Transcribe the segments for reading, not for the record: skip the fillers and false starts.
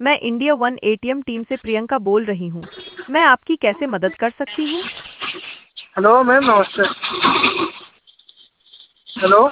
मैं India one ATM team से प्रियंका बोल रही हूँ। मैं आपकी कैसे मदद कर सकती हूँ? हेलो मैम, नमस्ते। हेलो।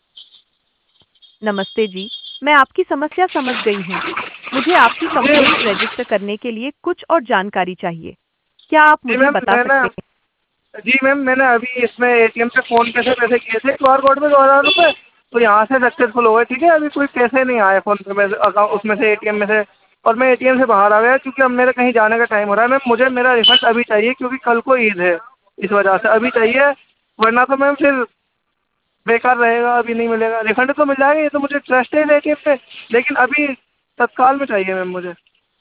नमस्ते जी, मैं आपकी समस्या समझ गई हूँ। मुझे आपकी जी कंप्लेंट रजिस्टर करने के लिए कुछ और जानकारी चाहिए। क्या आप जी मुझे मैम, बता सकते हैं? जी मैम, मैंने अभी इसमें एटीएम से फ़ोन पे से पैसे किए थे क्यूआर कोड में 2000 रुपये। तो यहाँ से सक्सेसफुल हो गए, ठीक है। अभी कोई पैसे नहीं आए फ़ोन पे में से, अकाउंट उसमें से, एटीएम में से। और मैं एटीएम से बाहर आ गया क्योंकि अब मेरे कहीं जाने का टाइम हो रहा है। मैम मुझे मेरा रिफंड अभी चाहिए क्योंकि कल को ईद है, इस वजह से अभी चाहिए। वरना तो मैम फिर बेकार रहेगा, अभी नहीं मिलेगा। रिफंड तो मिल जाएगा, ये तो मुझे ट्रस्ट है एटीएम पे, लेकिन अभी तत्काल में चाहिए मैम मुझे।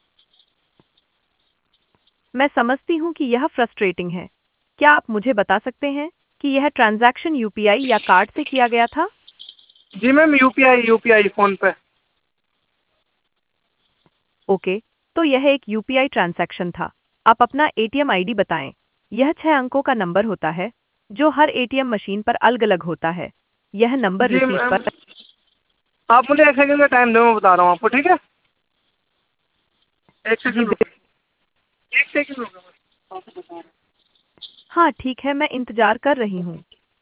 मैं समझती हूँ कि यह फ्रस्ट्रेटिंग है। क्या आप मुझे बता सकते हैं कि यह ट्रांजैक्शन यूपीआई या कार्ड से किया गया था? जी ma'am, UPI PhonePe. Okay, तो यह एक यूपीआई ट्रांजैक्शन था। आप अपना एटीएम आईडी बताएं। यह 6 अंकों का नंबर होता है, जो हर एटीएम मशीन पर अलग-अलग होता है। यह नंबर जी रिसीट मैम, पर आप मुझे 1 सेकंड का टाइम दो, मैं बता रहा हूँ आपको, ठीक है। एक जी, सेकंड रुकिए। 1 सेकंड रुकिए, बस आपको बता रहा हाँ, ठीक है, मैं इंतज़ार कर रही हूँ।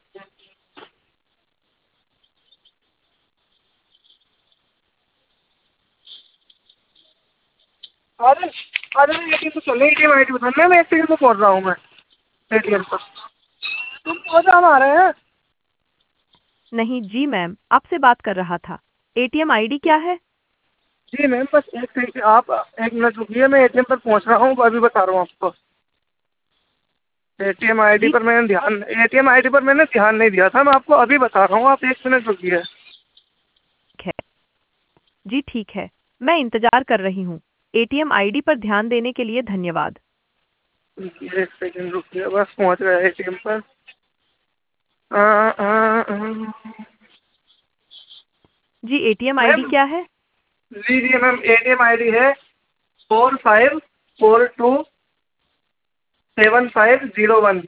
हूँ। अरे अरे एटीएम तो चल रही है, एटीएम आईडी बताना। मैं 1 सेकंड में पहुँच रहा हूँ मैं एटीएम पर। तुम पहुँच, हम आ रहे हैं। नहीं जी मैम, आपसे बात कर रहा था। एटीएम आईडी क्या है? जी मैम, बस 1 सेकंड, आप 1 मिनट रुकिए, मैं एटीएम पर पहुँच रहा हूँ, अभी बता रहा हूँ आपको। जी, एटीएम आईडी पर मैंने ध्यान नहीं दिया था, मैं आपको अभी बता रहा हूँ, आप 1 मिनट रुकिए। ठीक है। जी, ठीक है। मैं इंतज़ार कर रही हूँ। एटीएम आईडी पर ध्यान देने के लिए धन्यवाद। 1 सेकंड रुकिए, बस पहुँच गया एटीएम पर। आ, आ, आ, जी, एटीएम आईडी मैम, क्या है? जी मैम, एटीएम आईडी है 45427501।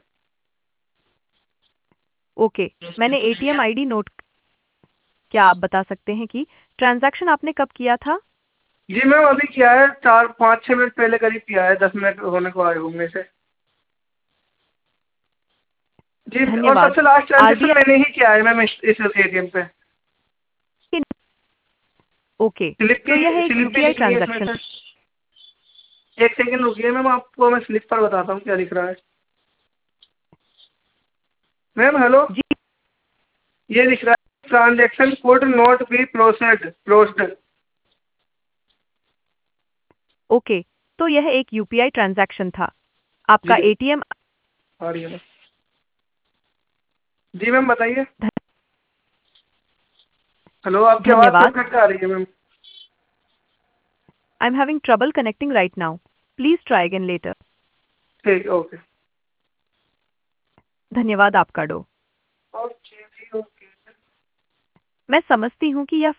ओके, मैंने एटीएम आईडी नोट। क्या आप बता सकते हैं कि ट्रांजैक्शन आपने कब किया था? जी मैम, अभी किया है, 4 5 6 मिनट पहले करीब किया है, 10 मिनट होने को आए होंगे से। जी, और धन्यवाद। सबसे लास्ट ट्रांजेक्शन आरबीआई मैंने ही किया है मैम इस एटीएम पे। के ओके, तो यह एक स्लिप भी यूपीआई निकली है इसमें ट्रांजैक्शन। से। 1 सेकंड रुकिए मैम, आपको मैं स्लिप पर बताता हूँ क्या लिख रहा है। मैम हेलो, जी, ये लिख रहा है transaction code not be processed. Okay, तो यह एक यूपीआई ट्रांजैक्शन था। जी आपका एटीएम आ रही है मैम। जी मैम बताइए। हेलो, आपकी आवाज़ धन्यवाद। कट कट के आ रही है ma'am. I am having trouble connecting right now. Please try again later. ठीक, ओके। धन्यवाद आपका डो। ओके जी, ओके। मैं समझती हूँ कि यह